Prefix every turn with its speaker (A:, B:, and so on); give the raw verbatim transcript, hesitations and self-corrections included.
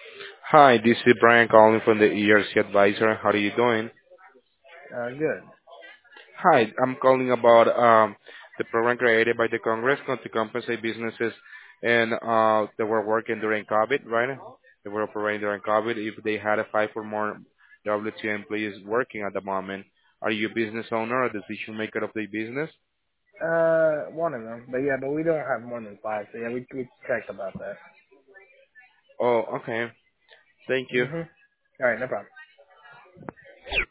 A: Hi, this is Brian calling from the E R C Advisor. How are you doing?
B: Uh, good.
A: Hi, I'm calling about um, the program created by the Congress to compensate businesses and uh, that were working during COVID, right? They were operating during COVID. If they had a five or more W two employees working at the moment, are you a business owner or decision maker of the business?
B: Uh, one of them, but yeah, but we don't have more than five, so yeah, we we checked about that.
A: Oh, okay. Thank you.
B: Mhm. All right, no problem.